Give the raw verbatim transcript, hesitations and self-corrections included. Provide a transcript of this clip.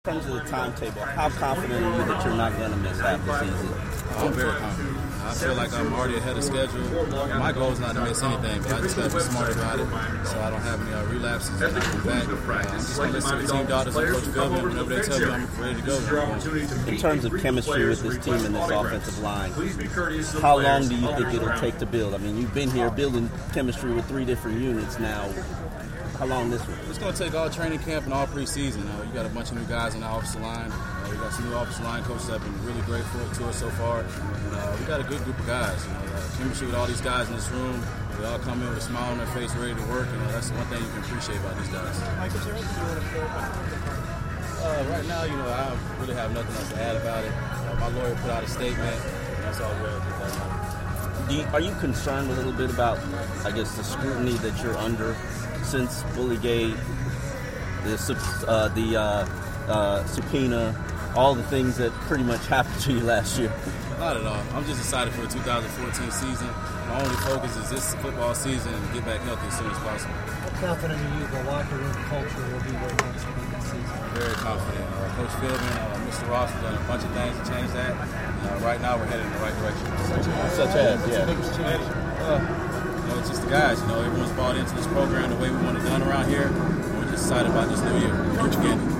In terms of the timetable, how confident are you that you're not going to miss half the season? I'm very confident. I feel like I'm already ahead of schedule. My goal is not to miss anything, but I just got to be smart about it so I don't have any uh, relapses and I come back. Uh, I'm just going to listen to the team doctors and Coach Philbin. Whenever they tell me I'm ready to go. In terms of chemistry with this team and this offensive line, how long do you think it'll take to build? I mean, you've been here building chemistry with three different units now. How long this one? It's going to take all training camp and all preseason. Uh, you got a bunch of new guys on the offensive line. Uh, we got some new offensive line coaches that have been really grateful to us so far. And, uh, we got a good group of guys. You know, uh, chemistry with all these guys in this room. They all come in with a smile on their face, ready to work. And uh, that's the one thing you can appreciate about these guys. Mike, is there anything you want to say about the uh, Right now, you know, I really have nothing else to add about it. Uh, my lawyer put out a statement, and that's all we're going to do. You, are you concerned a little bit about, I guess, the scrutiny that you're under since Willie Gay, the uh, the uh, uh, subpoena, all the things that pretty much happened to you last year? Not at all. I'm just excited for the two thousand fourteen season. My only focus is this football season and get back healthy as soon as possible. How confident are you the locker room culture will be where it wants to be this season? Very confident. Uh, Coach Philbin, uh, Mister Ross has done a bunch of things to change that. Uh, right now, we're headed in the right direction. Such as, yeah. What's the biggest change? Uh, you know, it's just the guys. You know, everyone's bought into this program the way we want it done around here. And we're just excited about this new year. Coach again.